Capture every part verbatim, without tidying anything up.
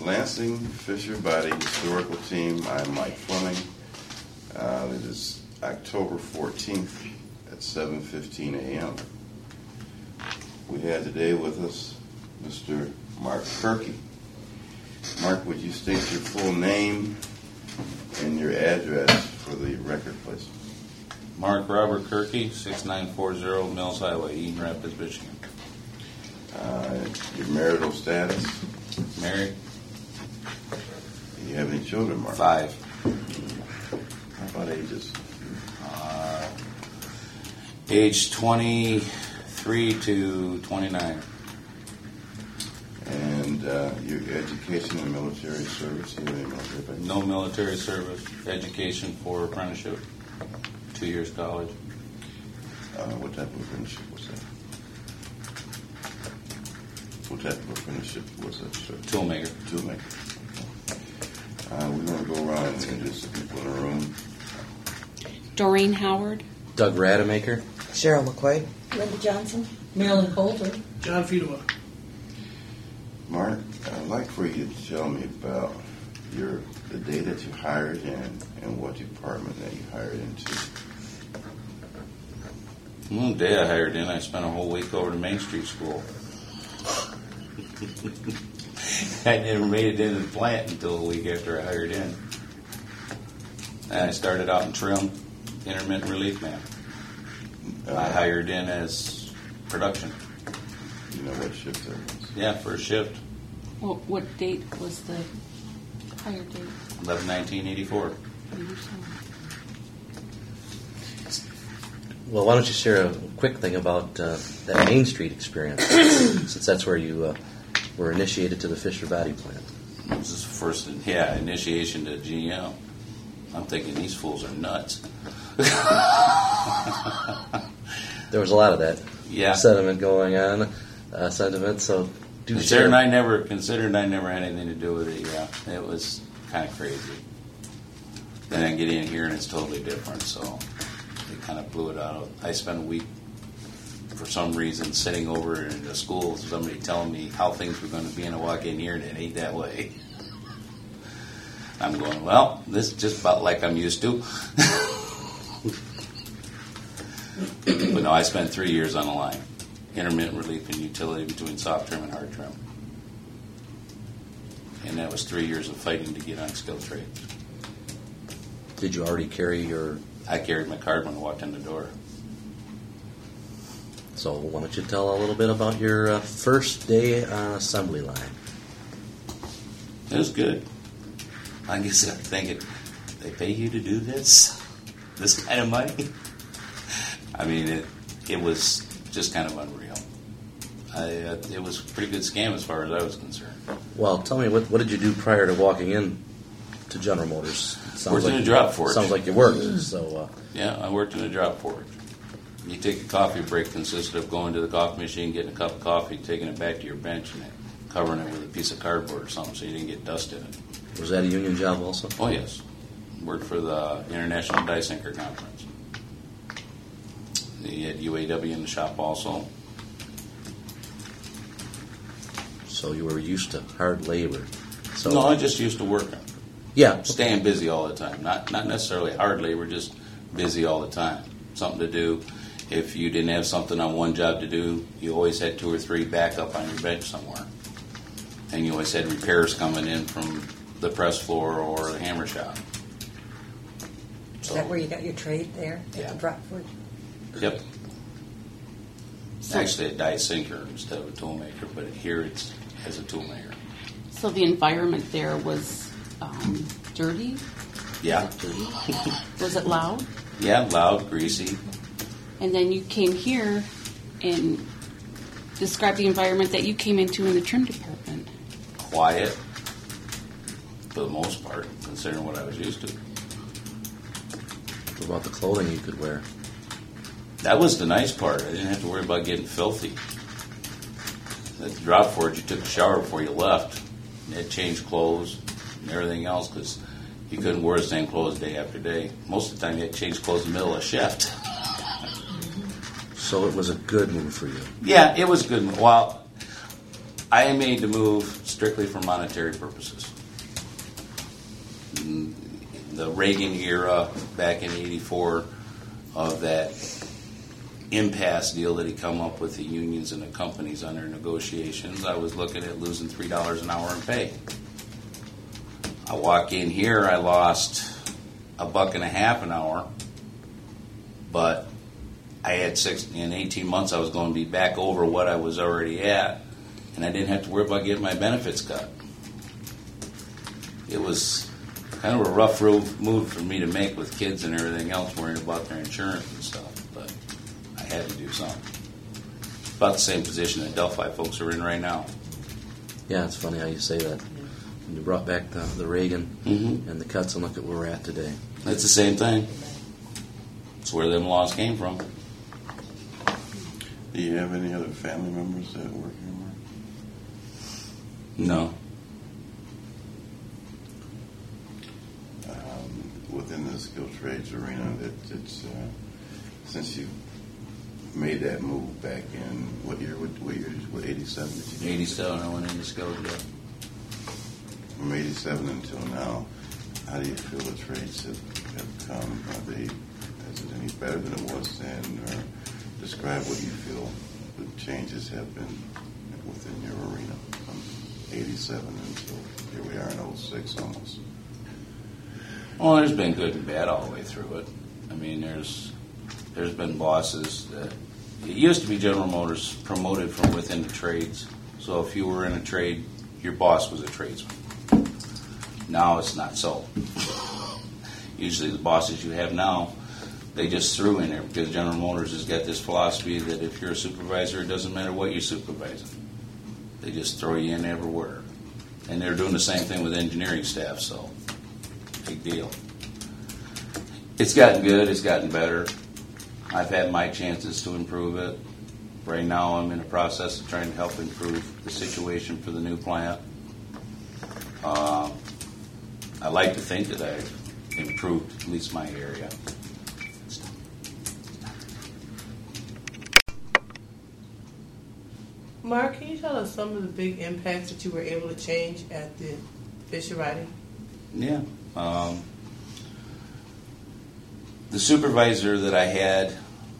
Lansing Fisher Body Historical Team. I'm Mike Fleming. Uh, it is October fourteenth at seven fifteen a.m. We had today with us Mister Mark Kirky. Mark, would you state your full name and your address for the record, please? Mark Robert Kirky, six nine four zero Mills Highway, Eaton Rapids, Michigan. Uh, your marital status? Married. Do you have any children, Mark? Five. How about ages? Uh, age twenty-three to twenty-nine. And uh, your education and military service? Do you have any military background? No military service. Education for apprenticeship. Two years college. Uh, what type of apprenticeship was that? What type of apprenticeship was that, sir? Toolmaker. Toolmaker. Uh, we're going to go around and introduce the people in the room. Doreen Howard. Doug Rademacher. Cheryl McQuaid. Linda Johnson. Marilyn Coulter. John Fedowa. Mark, I'd like for you to tell me about your the day that you hired in and what department that you hired into. One day I hired in, I spent a whole week over to Main Street School. I never made it into the plant until a week after I hired in. And I started out in trim, intermittent relief man. Uh, I hired in as production. You know what shift that was? Yeah, first shift, Well, what date was the hire date? eleven nineteen eighty-four. Well, why don't you share a quick thing about uh, that Main Street experience, since that's where you uh, were initiated to the Fisher Body plant. This is the first, yeah, initiation to G M. I'm thinking these fools are nuts. There was a lot of that Yeah. sentiment going on, uh, sentiment. So, do Considering share. I never considered I never had anything to do with it. Yeah, it was kind of crazy. Then I get in here and it's totally different. So they kind of blew it out. I spent a week, for some reason, sitting over in the school, somebody telling me how things were going to be, and I walk in here and it ain't that way. I'm going, well, this is just about like I'm used to. But no, I spent three years on the line. Intermittent relief and utility between soft trim and hard trim. And that was three years of fighting to get on skilled trades. Did you already carry your? I carried my card when I walked in the door. So, why don't you tell a little bit about your uh, first day on assembly line? It was good. I guess I'm thinking, they pay you to do this? This kind of money? I mean, it it was just kind of unreal. I, uh, it was a pretty good scam as far as I was concerned. Well, tell me, what what did you do prior to walking in to General Motors? Worked in a you- drop forge. Sounds like you worked. So, uh, Yeah, I worked in a drop forge. You take a coffee break consisted of going to the coffee machine, getting a cup of coffee, taking it back to your bench, and covering it with a piece of cardboard or something so you didn't get dust in it. was that a union job also? Oh, yes. Worked for the International Die Sinker Conference. You had U A W in the shop also. So you were used to hard labor. So No, I just used to working. yeah, Staying busy all the time. Not not necessarily hard labor, just busy all the time. Something to do. If you didn't have something on one job to do, you always had two or three back up on your bench somewhere. And you always had repairs coming in from the press floor or the hammer shop. Is that where you got your trade there at Yeah. the drop forge? Yep. So, Actually, a die sinker instead of a tool maker, but here it's as a tool maker. so the environment there was um, dirty? Yeah. Dirty? Was it loud? Yeah, loud, greasy. And then you came here and described the environment that you came into in the trim department. Quiet, for the most part, considering what I was used to. what about the clothing you could wear? That was the nice part. I didn't have to worry about getting filthy. At the drop forge, you took a shower before you left. You had to change clothes and everything else because you couldn't wear the same clothes day after day. Most of the time, you had to change clothes in the middle of a shift. So it was a good move for you. Yeah, it was good. Well, I made the move strictly for monetary purposes. Mm, The Reagan era back in eighty-four of that impasse deal that he come up with the unions and the companies under negotiations, I was looking at losing three dollars an hour in pay. I walk in here, I lost a buck and a half an hour, but I had six, in eighteen months I was going to be back over what I was already at, and I didn't have to worry about getting my benefits cut. It was kind of a rough move for me to make with kids and everything else, worrying about their insurance and stuff, but I had to do something. About the same position that Delphi folks are in right now. Yeah, it's funny how you say that. When you brought back the, the Reagan Mm-hmm. and the cuts, and look at where we're at today. It's the same thing. It's where them laws came from. Do you have any other family members that work here, Mark? No. Um, within the skilled trades arena, that it's uh, since you made that move back in what year? What, what year? What eighty-seven? Did you do? eighty-seven, I went into skilled, yeah. From eighty-seven until now, how do you feel the trades have, have come? Are they, is it any better than it was then? Or describe what you feel the changes have been within your arena from eighty-seven until here we are in oh six almost. Well, there's been good and bad all the way through it. I mean, there's there's been bosses that it used to be General Motors promoted from within the trades. So if you were in a trade, your boss was a tradesman. Now it's not so. Usually the bosses you have now, they just threw in there because General Motors has got this philosophy that if you're a supervisor, it doesn't matter what you're supervising. They just throw you in everywhere. And they're doing the same thing with engineering staff, so big deal. It's gotten good, it's gotten better. I've had my chances to improve it. Right now I'm in the process of trying to help improve the situation for the new plant. Uh, I like to think that I've improved at least my area. Mark, can you tell us some of the big impacts that you were able to change at the Fisher Riding? Yeah. Um, the supervisor that I had,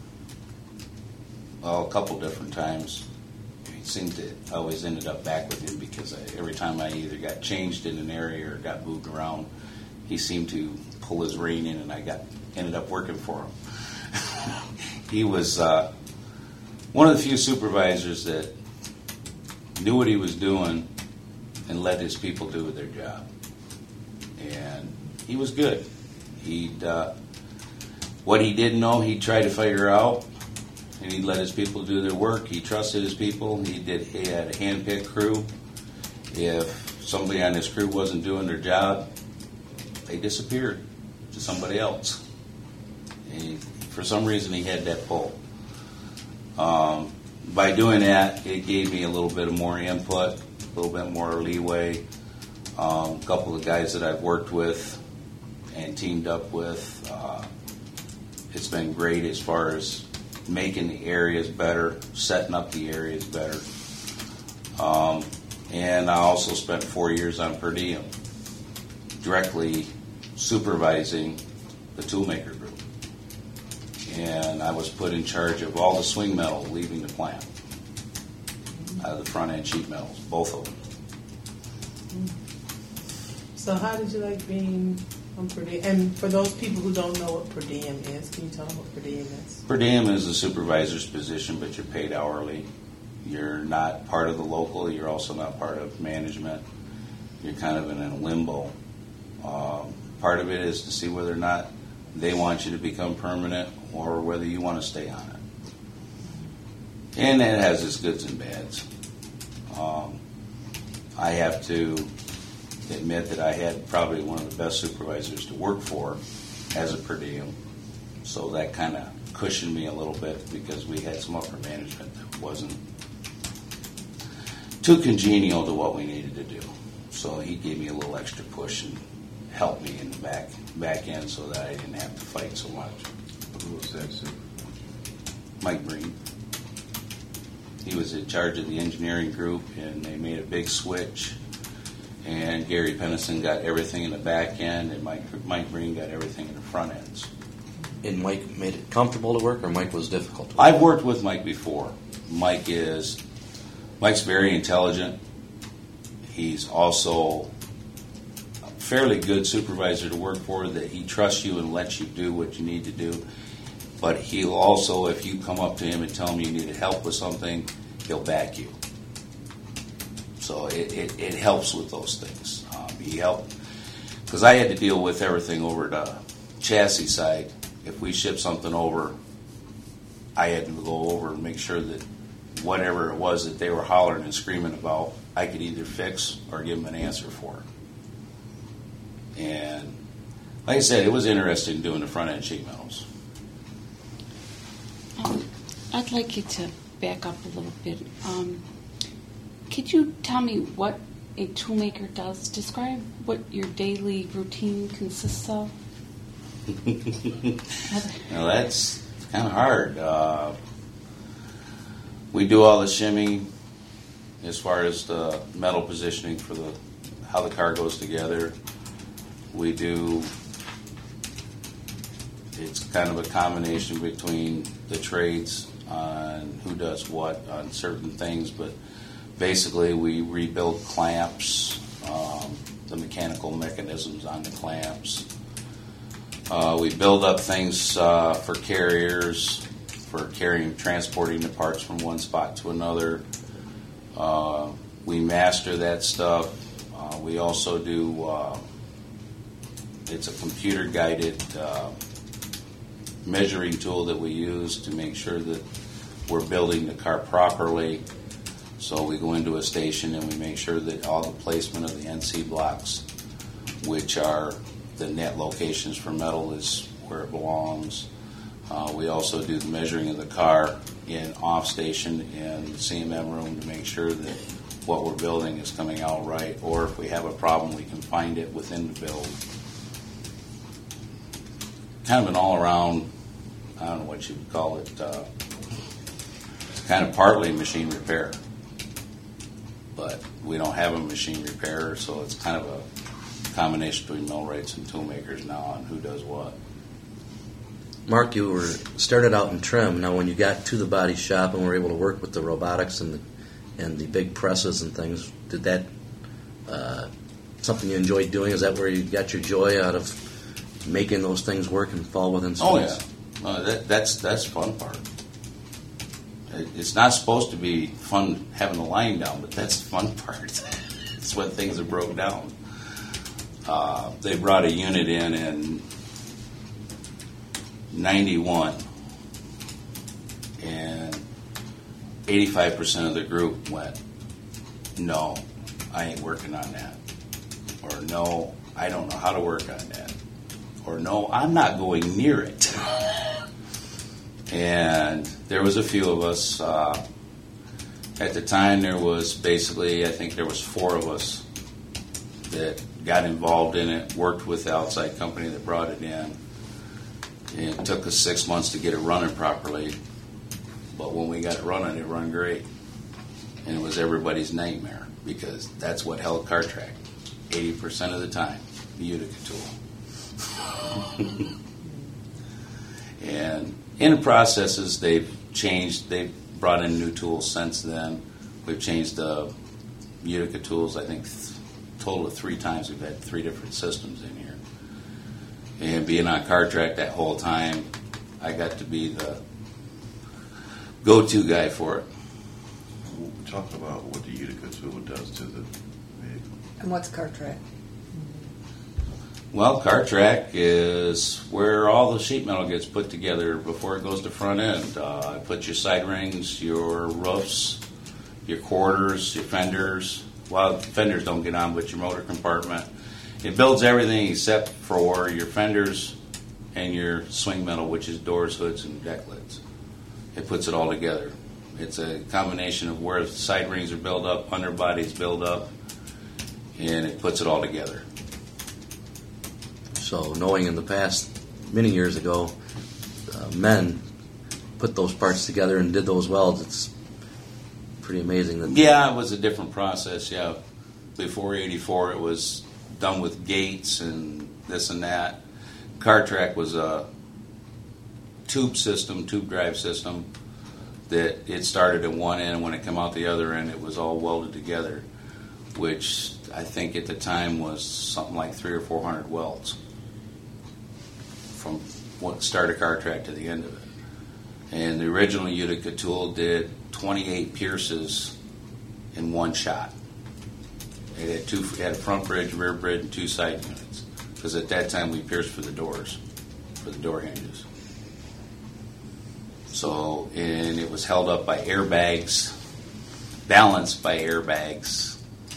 well, a couple different times, it seemed to always ended up back with him because I, every time I either got changed in an area or got moved around, he seemed to pull his rein in, and I got ended up working for him. He was uh, one of the few supervisors that knew what he was doing and let his people do their job. And he was good. He'd uh, what he didn't know, he'd try to figure out, and he'd let his people do their work. He trusted his people. He did. He had a hand-picked crew. If somebody on his crew wasn't doing their job, they disappeared to somebody else. And he, for some reason, he had that pull. Um, by doing that, it gave me a little bit of more input, a little bit more leeway. Um, a couple of guys that I've worked with and teamed up with, uh, it's been great as far as making the areas better, setting up the areas better. Um, and I also spent four years on per diem, directly supervising the toolmaker group. And I was put in charge of all the swing metal leaving the plant, out of the front end sheet metals, both of them. So how did you like being on per diem? And for those people who don't know what per diem is, can you tell them what per diem is? Per diem is a supervisor's position, but you're paid hourly. You're not part of the local. You're also not part of management. You're kind of in a limbo. Um, part of it is to see whether or not they want you to become permanent or whether you want to stay on it. And it has its goods and bads. Um, I have to admit that I had probably one of the best supervisors to work for as a per diem. So that kind of cushioned me a little bit because we had some upper management that wasn't too congenial to what we needed to do. So he gave me a little extra push and helped me in the back back end so that I didn't have to fight so much. Who was that supervisor? Mike Breen. he was in charge of the engineering group, and they made a big switch. And Gary Pennison got everything in the back end, and Mike Mike Green got everything in the front ends. And Mike made it comfortable to work, or Mike was difficult to work? I've worked with Mike before. Mike is Mike's very intelligent. He's also a fairly good supervisor to work for, that he trusts you and lets you do what you need to do. But he'll also, if you come up to him and tell him you need help with something, he'll back you. So it, it, it helps with those things. Um, he helped, because I had to deal with everything over the chassis side. If we ship something over, I had to go over and make sure that whatever it was that they were hollering and screaming about, I could either fix or give them an answer for. And like I said, it was interesting doing the front end sheet metals. Um, I'd like you to back up a little bit. Um, could you tell me what a toolmaker does? Describe what your daily routine consists of. Now that's kind of hard. Uh, we do all the shimming as far as the metal positioning for the how the car goes together. We do. It's kind of a combination between the trades on who does what on certain things, but basically we rebuild clamps, um, the mechanical mechanisms on the clamps. Uh, we build up things uh, for carriers, for carrying, transporting the parts from one spot to another. Uh, we master that stuff. Uh, we also do, uh, it's a computer-guided uh, measuring tool that we use to make sure that we're building the car properly. So we go into a station and we make sure that all the placement of the N C blocks, which are the net locations for metal, is where it belongs. Uh, we also do the measuring of the car in off station in the C M M room to make sure that what we're building is coming out right, or if we have a problem, we can find it within the build. Kind of an all-around, I don't know what you would call it, uh, it's kind of partly machine repair. But we don't have a machine repairer, so it's kind of a combination between millwrights and toolmakers now on who does what. Mark, you were started out in trim. Now, when you got to the body shop and were able to work with the robotics and the and the big presses and things, did that uh, something you enjoyed doing? Is that where you got your joy out of making those things work and fall within specs? Oh yeah, uh, that, that's that's the fun part. It, it's not supposed to be fun having the line down, but that's the fun part. It's when things are broke down. Uh, they brought a unit in in ninety-one, and eighty-five percent of the group went, no, I ain't working on that. Or no, I don't know how to work on that. Or no, I'm not going near it. And there was a few of us. Uh, at the time, there was basically, I think there was four of us that got involved in it, worked with the outside company that brought it in. And it took us six months to get it running properly. But when we got it running, it run great. And it was everybody's nightmare, because that's what held CarTrack eighty percent of the time, the Utica tool. And in the processes, they've changed. They've brought in new tools since then. We've changed the Utica tools, I think, th- total of three times. We've had three different systems in here. And being on CarTrack that whole time, I got to be the go-to guy for it. Talk about what the Utica tool does to the vehicle. And what's CarTrack? Well, CarTrack is where all the sheet metal gets put together before it goes to front end. Uh, it puts your side rings, your roofs, your quarters, your fenders. Well, fenders don't get on, but your motor compartment. It builds everything except for your fenders and your swing metal, which is doors, hoods, and deck lids. It puts it all together. It's a combination of where the side rings are built up, underbodies build up, and it puts it all together. So, knowing in the past, many years ago, uh, men put those parts together and did those welds, it's pretty amazing. That Yeah, it was a different process, yeah. Before eighty-four, it was done with gates and this and that. CarTrack was a tube system, tube drive system, that it started at one end, and when it came out the other end, it was all welded together, which I think at the time was something like three or four hundred welds from what start of CarTrack to the end of it. And the original Utica tool did twenty-eight pierces in one shot. It had two, it had a front bridge, rear bridge, and two side units. Because at that time we pierced for the doors, for the door hinges. So, and it was held up by airbags, balanced by airbags.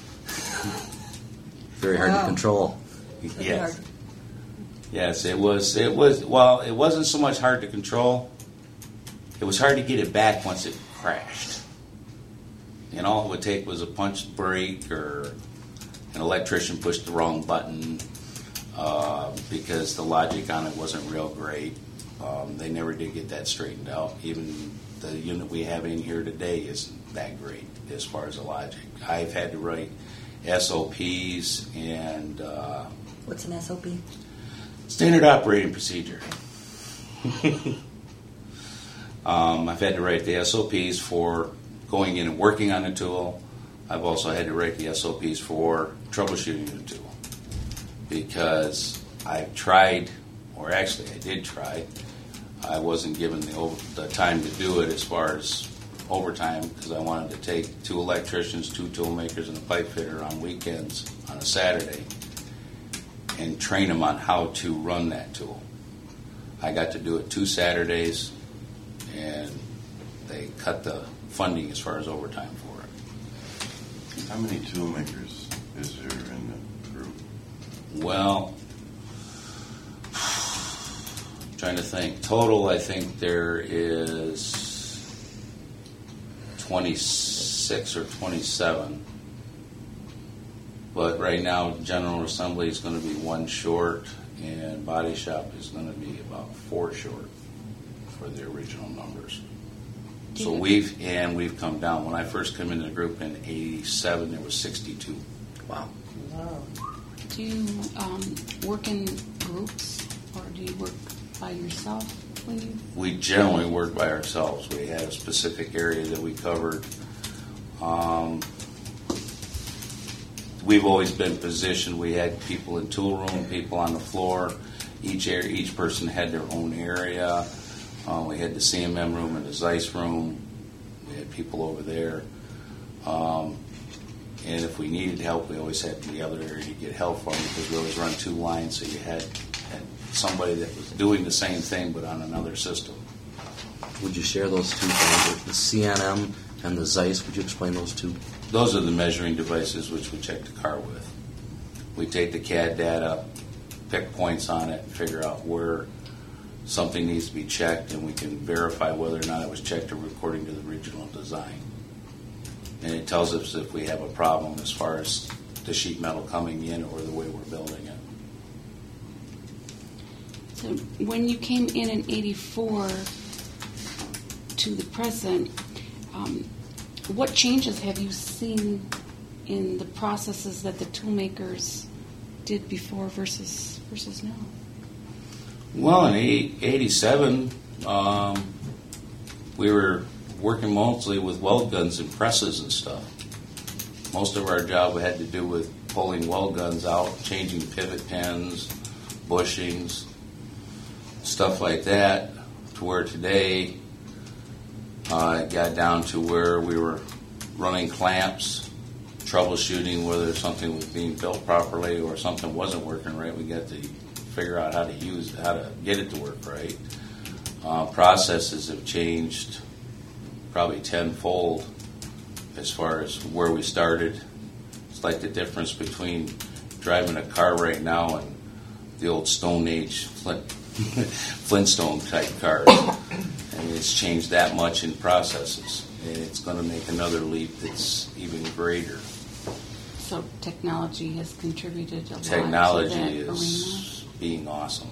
very hard to Wow. control. Yes. Yes, it was, it was, well, it wasn't so much hard to control. It was hard to get it back once it crashed. And all it would take was a punch brake or an electrician pushed the wrong button uh, because the logic on it wasn't real great. Um, they never did get that straightened out. Even the unit we have in here today isn't that great as far as the logic. I've had to write S O Ps and uh, What's an S O P? standard operating procedure. um, I've had to write the S O Ps for going in and working on the tool. I've also had to write the S O Ps for troubleshooting the tool because I've tried, or actually I did try, I wasn't given the, over, the time to do it as far as overtime because I wanted to take two electricians, two tool makers, and a pipe fitter on weekends on a Saturday and train them on how to run that tool. I got to do it two Saturdays, and they cut the funding as far as overtime for it. How many tool makers is there in the group? Well, trying to think. Total, I think there is twenty-six or twenty-seven. But right now, General Assembly is going to be one short, and Body Shop is going to be about four short for the original numbers. Do So you- we've, and we've come down. When I first came into the group in eighty-seven, there was sixty-two. Wow. Wow. Do you um, work in groups, or do you work by yourself when you? We generally work by ourselves. We had a specific area that we covered. Um, we've always been positioned. We had people in tool room, people on the floor. Each area, each person had their own area. Uh, we had the C M M room and the Zeiss room. We had people over there. Um, and if we needed help, we always had the other area to get help from because we always run two lines, so you had, had somebody that was doing the same thing but on another system. Would you share those two things, the C N M and the Zeiss? Would you explain those two? Those are the measuring devices which we check the car with. We take the C A D data, pick points on it, figure out where something needs to be checked, and we can verify whether or not it was checked according to the original design. And it tells us if we have a problem as far as the sheet metal coming in or the way we're building it. So when you came in in eighty-four to the present, um, what changes have you seen in the processes that the tool makers did before versus versus now? Well, in eighty-seven, um, we were working mostly with weld guns and presses and stuff. Most of our job had to do with pulling weld guns out, changing pivot pins, bushings, stuff like that, to where today uh, it got down to where we were running clamps, troubleshooting whether something was being built properly or something wasn't working right. We got to figure out how to use, how to get it to work right. Uh, processes have changed probably tenfold as far as where we started. It's like the difference between driving a car right now and the old Stone Age Flint, Flintstone type cars. I mean, it's changed that much in processes, and it's going to make another leap that's even greater. So technology has contributed a lot Technology to that is being awesome.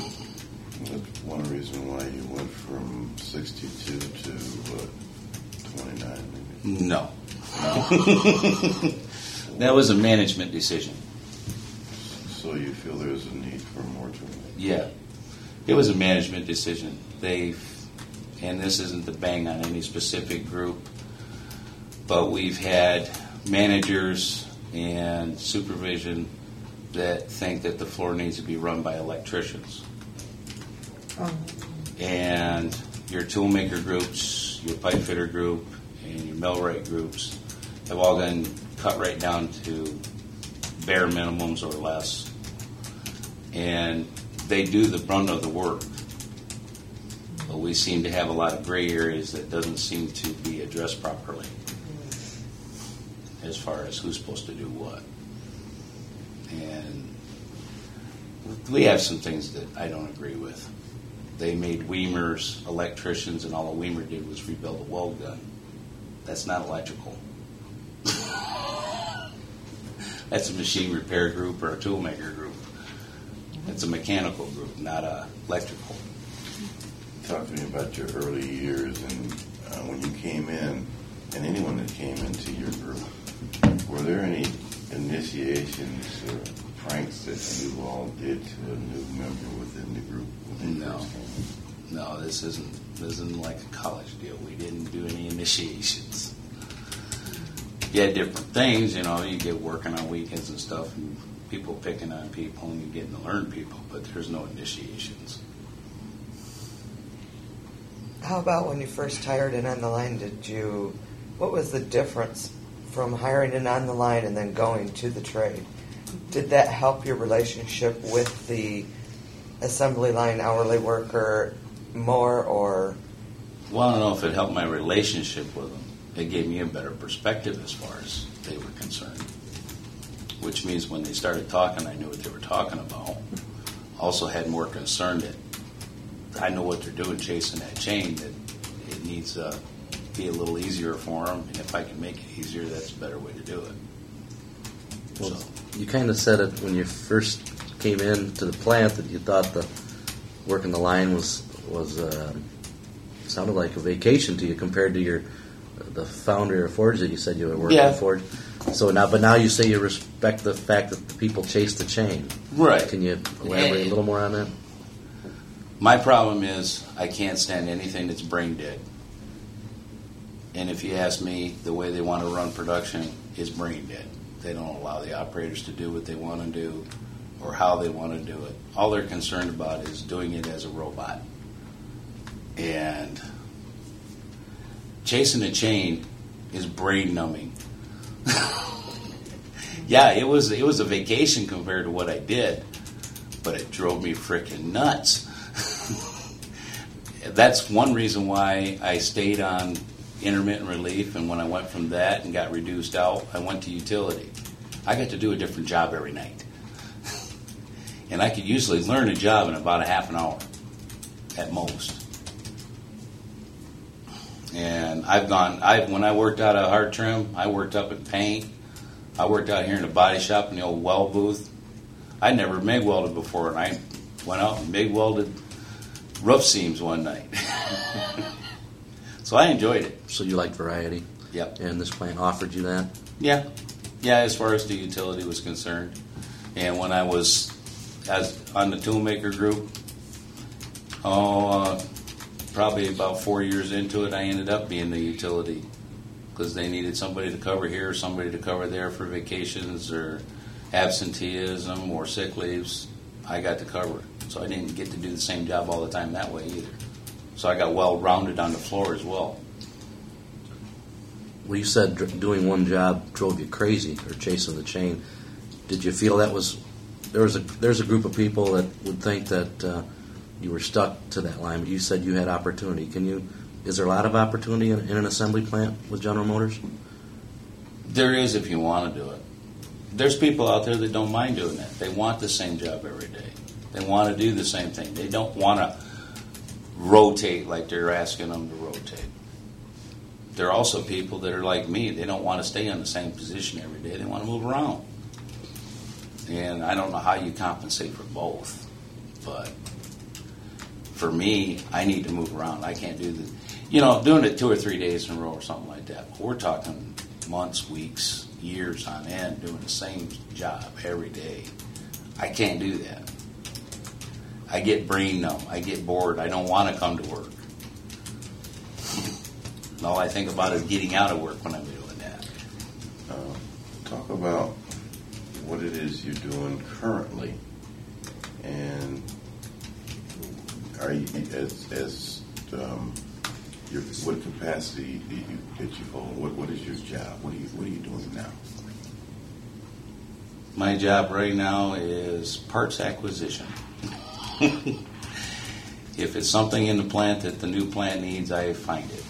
That's one reason why you went from sixty-two to what, twenty-nine, maybe? No. No. That was a management decision. So you feel there's a need for more to it? Yeah. It was a management decision. They, and this isn't to bang on any specific group, but we've had managers and supervision that think that the floor needs to be run by electricians. Oh. And your toolmaker groups, your pipe fitter group, and your millwright groups have all been cut right down to bare minimums or less. And they do the brunt of the work. But we seem to have a lot of gray areas that doesn't seem to be addressed properly as far as who's supposed to do what. And we have some things that I don't agree with. They made Weimer's electricians, and all a Weimer did was rebuild a weld gun. That's not electrical. That's a machine repair group or a toolmaker group. It's a mechanical group, not a electrical. Talk to me about your early years and uh, when you came in, and anyone that came into your group. Were there any initiations or pranks that you all did to a new member within the group? When they No. first came in? No, this isn't this isn't like a college deal. We didn't do any initiations. You had different things, you know, you get working on weekends and stuff, and people picking on people, and you're getting to learn people, but there's no initiations. How about when you first hired in on the line? Did you? What was the difference from hiring in on the line and then going to the trade? Did that help your relationship with the assembly line hourly worker more, or? Well, I don't know if it helped my relationship with them. It gave me a better perspective as far as they were concerned. Which means when they started talking, I knew what they were talking about. Also had more concern that I know what they're doing chasing that chain, that it needs to be a little easier for them. And if I can make it easier, that's a better way to do it. Well, So, you kind of said it when you first came into the plant that you thought the working the line was was uh, sounded like a vacation to you compared to your the foundry or forge that you said you were working Yeah. at forge. So now, but now you say you respect the fact that the people chase the chain. right. Can you elaborate a little more on that? My problem is I can't stand anything that's brain dead. And if you ask me, the way they want to run production is brain dead. They don't allow the operators to do what they want to do or how they want to do it. All they're concerned about is doing it as a robot. And chasing a chain is brain numbing. Yeah, it was it was a vacation compared to what I did, but it drove me freaking nuts. That's one reason why I stayed on intermittent relief, and when I went from that and got reduced out, I went to utility. I got to do a different job every night. And I could usually learn a job in about a half an hour at most. And I've gone, I when I worked out of hard trim, I worked up in paint. I worked out here in the body shop in the old weld booth. I'd never MIG welded before, and I went out and MIG welded roof seams one night. So I enjoyed it. So you like variety? Yep. And this plant offered you that? Yeah. Yeah, as far as the utility was concerned. And when I was as on the toolmaker group, oh, uh, probably about four years into it, I ended up being the utility because they needed somebody to cover here, somebody to cover there for vacations or absenteeism or sick leaves. I got to cover it. So I didn't get to do the same job all the time that way either. So I got well-rounded on the floor as well. Well, you said dr- doing one job drove you crazy, or chasing the chain. Did you feel that was there was a there's a group of people that would think that uh, you were stuck to that line, but you said you had opportunity. Can you? Is there a lot of opportunity in, in an assembly plant with General Motors? There is if you want to do it. There's people out there that don't mind doing that. They want the same job every day. They want to do the same thing. They don't want to rotate like they're asking them to rotate. There are also people that are like me. They don't want to stay in the same position every day. They want to move around. And I don't know how you compensate for both. But for me, I need to move around. I can't do the... you know, doing it two or three days in a row or something like that. But we're talking months, weeks, years on end doing the same job every day. I can't do that. I get brain numb. I get bored. I don't want to come to work. And all I think about is getting out of work when I'm doing that. Uh, talk about what it is you're doing currently, and are you as as um, your what capacity do you that you hold? What what is your job? What are you what are you doing now? My job right now is parts acquisition. If it's something in the plant that the new plant needs, I find it.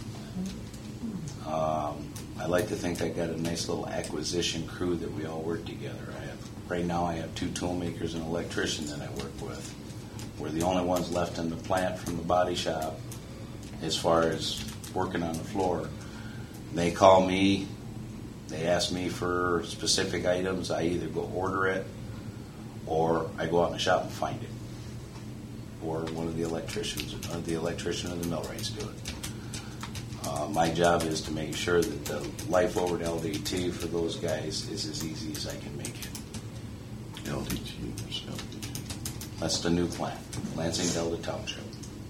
Um, I like to think I got a nice little acquisition crew that we all work together. I have right now. I have two tool makers and an electrician that I work with. We're the only ones left in the plant from the body shop as far as working on the floor. They call me. They ask me for specific items. I either go order it, or I go out in the shop and find it, or one of the electricians, or the electrician or the millwrights do it. Uh, my job is to make sure that the life over at L D T for those guys is as easy as I can make it. L D T or L D T? That's the new plant, Lansing Delta Township.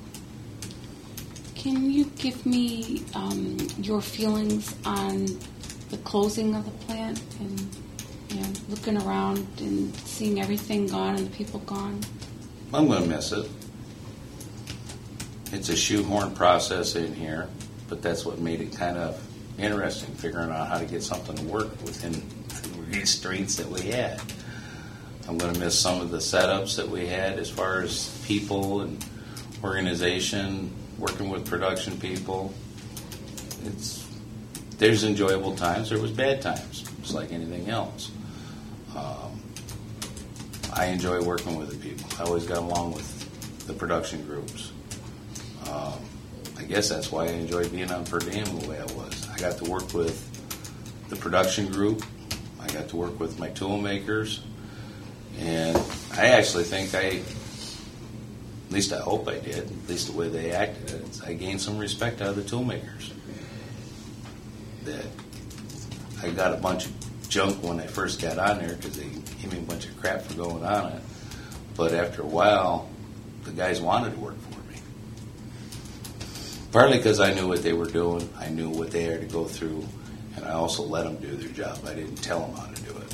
Can you give me um, your feelings on the closing of the plant and, you know, looking around and seeing everything gone and the people gone? I'm going to miss it. It's a shoehorn process in here, but that's what made it kind of interesting, figuring out how to get something to work within the restraints that we had. I'm going to miss some of the setups that we had as far as people and organization, working with production people. It's there's enjoyable times. There was bad times, just like anything else. Um, I enjoy working with the people. I always got along with the production groups. Um, I guess that's why I enjoyed being on per diem the way I was. I got to work with the production group. I got to work with my tool makers. And I actually think I, at least I hope I did, at least the way they acted, I gained some respect out of the tool makers. That I got a bunch of junk when I first got on there because they gave me a bunch of crap for going on it. But after a while, the guys wanted to work for me. Partly because I knew what they were doing, I knew what they had to go through, and I also let them do their job. I didn't tell them how to do it.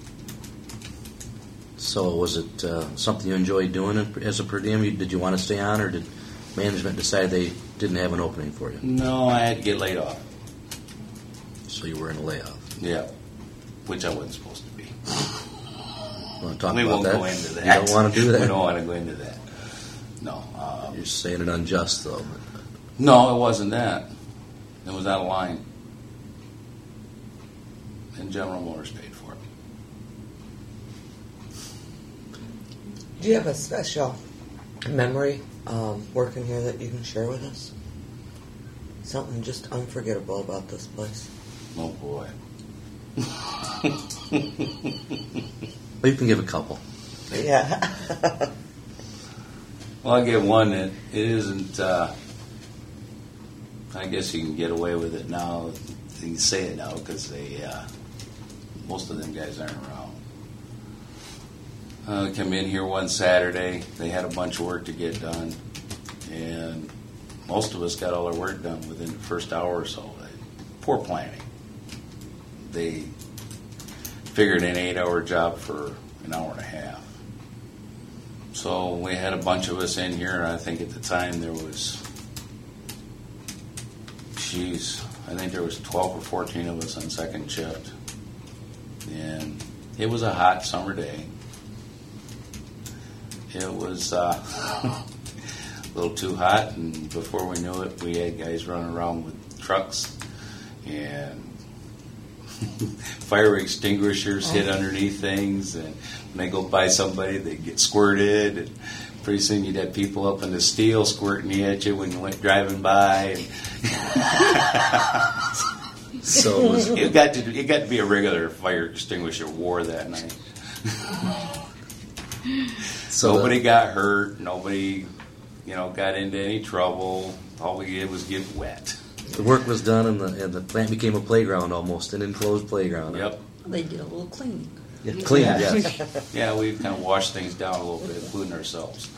So was it uh, something you enjoyed doing as a per diem? Did you want to stay on, or did management decide they didn't have an opening for you? No, I had to get laid off. So you were in a layoff. Yeah, which I wasn't supposed to be. Want to talk we about won't that? go into that. You don't want to do that? We don't want to go into that. No. Um, You're saying it unjust, though. no, it wasn't that. It was out of line. And General Motors paid for it. Do you have a special memory um, working here that you can share with us? Something just unforgettable about this place. Oh, boy. Well, you can give a couple. Yeah. Well, I'll give one that it isn't, uh, I guess you can get away with it now. You can say it now because they, uh, most of them guys aren't around. Uh, come in here one Saturday. They had a bunch of work to get done. And most of us got all our work done within the first hour or so. Poor planning. They figured an eight-hour job for an hour and a half. So we had a bunch of us in here, and I think at the time there was, geez, I think there was twelve or fourteen of us on second shift. And it was a hot summer day. It was uh, a little too hot, and before we knew it, we had guys running around with trucks and fire extinguishers hit underneath things, and when they go by somebody, they get squirted, and pretty soon you'd have people up in the steel squirting at you when you went driving by. And So it was, it got to it got to be a regular fire extinguisher war that night. so Nobody got hurt. Nobody, you know, got into any trouble. All we did was get wet. The work was done, and the and the plant became a playground almost, an enclosed playground. Yep. They did a little cleaning. Yeah, clean, Yeah. yes. Yeah, we kind of washed things down a little bit, including ourselves.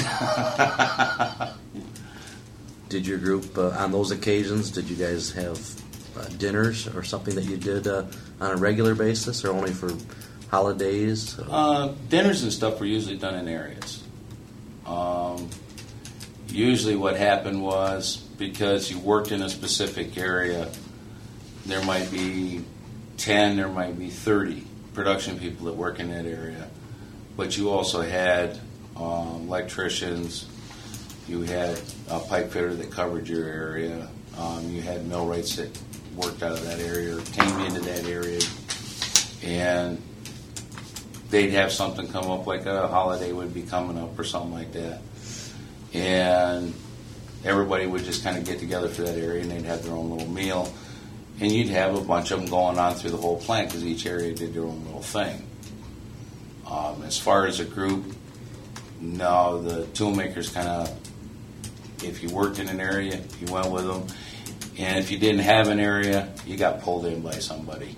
Did your group, uh, on those occasions, did you guys have uh, dinners or something that you did uh, on a regular basis, or only for holidays? Uh, dinners and stuff were usually done in areas. Um, usually what happened was, because you worked in a specific area, there might be ten, there might be thirty production people that work in that area. But you also had um, electricians, you had a pipe fitter that covered your area, um, you had millwrights that worked out of that area or came into that area, and they'd have something come up, like a holiday would be coming up or something like that. And everybody would just kind of get together for that area, and they'd have their own little meal. And you'd have a bunch of them going on through the whole plant because each area did their own little thing. Um, as far as a group, no, the tool makers kind of, if you worked in an area, you went with them. And if you didn't have an area, you got pulled in by somebody.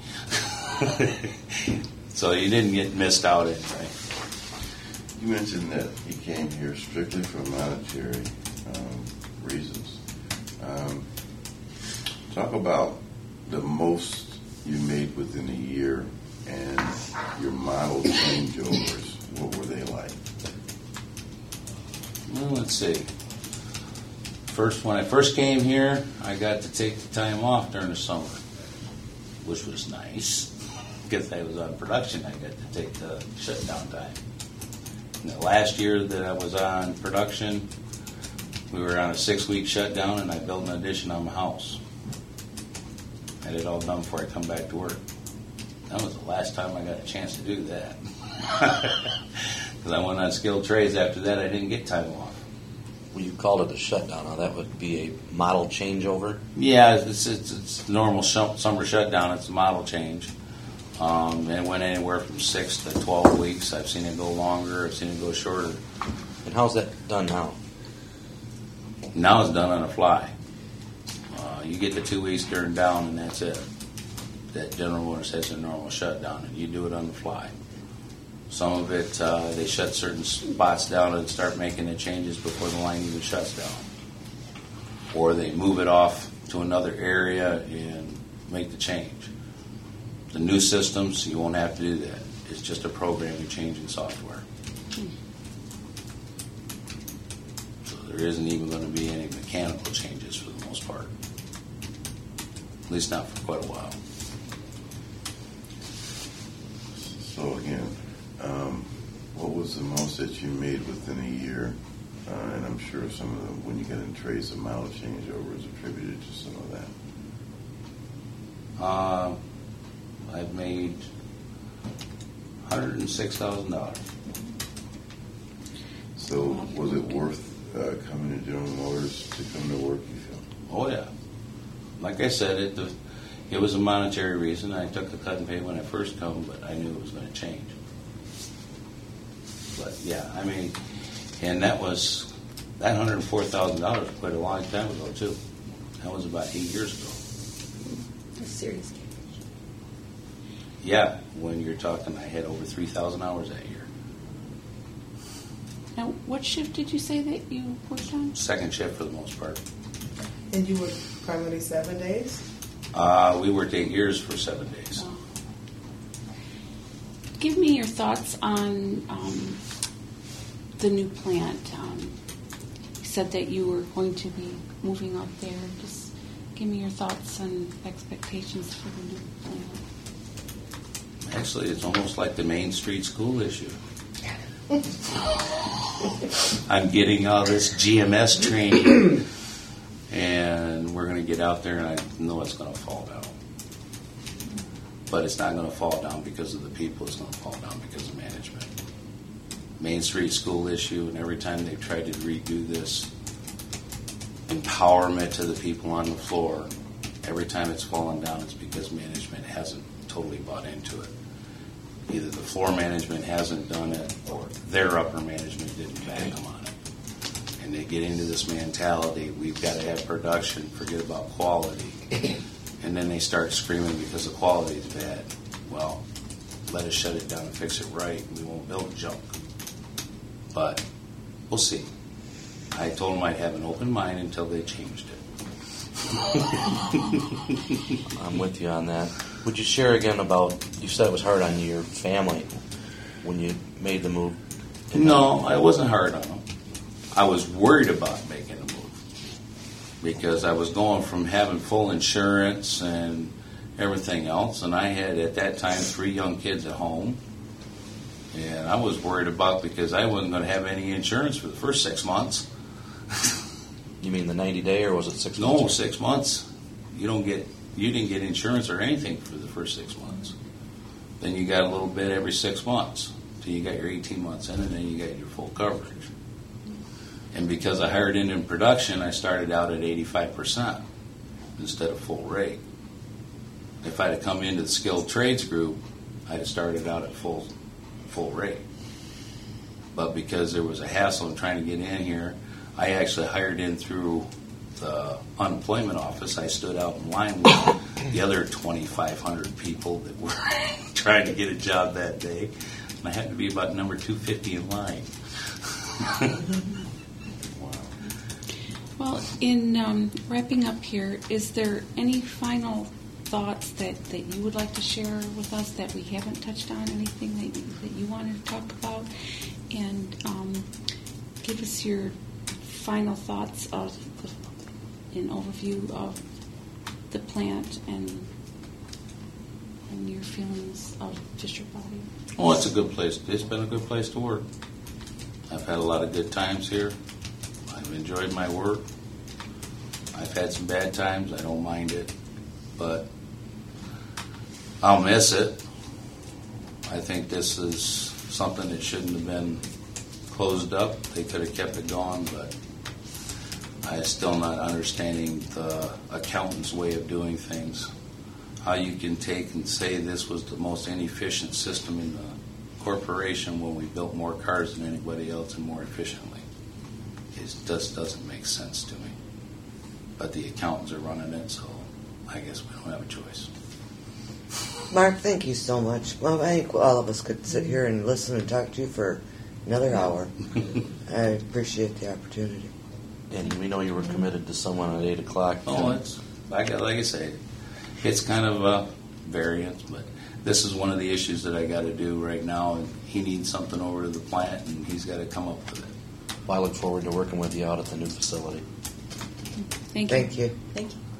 So you didn't get missed out anyway. You mentioned that you came here strictly for monetary um, reasons. Um, talk about the most you made within a year and your model changeovers. What were they like? Well, let's see. First, when I first came here, I got to take the time off during the summer, which was nice. Because I was on production, I got to take the shutdown time. And the last year that I was on production, we were on a six-week shutdown, and I built an addition on my house. I had it all done before I come back to work. That was the last time I got a chance to do that. Because I went on skilled trades after that, I didn't get time off. Well, you called it a shutdown. Now, that would be a model changeover? Yeah, it's, it's, it's normal sh- summer shutdown. It's a model change. Um, and it went anywhere from six to twelve weeks. I've seen it go longer. I've seen it go shorter. And how's that done now? Now it's done on the fly. Uh, you get the two weeks turned down, and that's it. That General Motors has a normal shutdown, and you do it on the fly. Some of it, uh, they shut certain spots down and start making the changes before the line even shuts down. Or they move it off to another area and make the change. The new systems, you won't have to do that. It's just a programming change in software. So there isn't even going to be any mechanical changes for the most part. At least not for quite a while. So again, um, what was the most that you made within a year? Uh, and I'm sure some of the, when you get in trades, the model changeover is attributed to some of that. Uh, I've made one hundred six thousand dollars. So was it worth uh, coming to General Motors to come to work, you feel? Oh, yeah. Like I said, it the, it was a monetary reason. I took the cut and pay when I first come, but I knew it was going to change. But, yeah, I mean, and that was, that one hundred four thousand dollars was quite a long time ago, too. That was about eight years ago. That's serious. Yeah, when you're talking, I had over three thousand hours that year. Now, what shift did you say that you worked on? Second shift for the most part. And you work primarily seven days? Uh, we worked eight years for seven days. Oh. Give me your thoughts on um, the new plant. Um, you said that you were going to be moving up there. Just give me your thoughts and expectations for the new plant. Actually, it's almost like the Main Street school issue. I'm getting all this G M S training, and we're going to get out there, and I know it's going to fall down. But it's not going to fall down because of the people. It's going to fall down because of management. Main Street school issue, and every time they've tried to redo this empowerment to the people on the floor, every time it's fallen down, it's because management hasn't totally bought into it. Either the floor management hasn't done it, or their upper management didn't back them on it. And they get into this mentality, we've got to have production, forget about quality. And then they start screaming because the quality is bad. Well, let us shut it down and fix it right, and we won't build junk. But we'll see. I told them I'd have an open mind until they changed it. I'm with you on that. Would you share again about, you said it was hard on your family when you made the move? No, I wasn't hard on them. I was worried about making a move because I was going from having full insurance and everything else, and I had at that time three young kids at home, and I was worried about because I wasn't going to have any insurance for the first six months. You mean the ninety day, or was it six No, months? six months. You don't get, you didn't get insurance or anything for the first six months. Then you got a little bit every six months. So you got your eighteen months in, and then you got your full coverage. And because I hired in in production, I started out at eighty-five percent instead of full rate. If I'd have come into the skilled trades group, I'd have started out at full full rate. But because there was a hassle in trying to get in here, I actually hired in through the unemployment office. I stood out in line with the other twenty-five hundred people that were trying to get a job that day. And I had to be about number two fifty in line. Well, in um, wrapping up here, is there any final thoughts that, that you would like to share with us that we haven't touched on? Anything that you, that you wanted to talk about? And um, give us your final thoughts of the, an overview of the plant and and your feelings of Fisher Body. Oh, it's a good place. It's been a good place to work. I've had a lot of good times here. I've enjoyed my work. I've had some bad times. I don't mind it. But I'll miss it. I think this is something that shouldn't have been closed up. They could have kept it going, but I'm still not understanding the accountant's way of doing things. How you can take and say this was the most inefficient system in the corporation when we built more cars than anybody else and more efficiently. It just doesn't make sense to me. But the accountants are running it, so I guess we don't have a choice. Mark, thank you so much. Well, I think all of us could sit here and listen and talk to you for another hour. I appreciate the opportunity. And we know you were committed to someone at eight o'clock. Oh, it's like I, like I say, it's kind of a variance, but this is one of the issues that I got to do right now. And he needs something over to the plant, and he's got to come up with it. Well, I look forward to working with you out at the new facility. Thank you. Thank you. Thank you.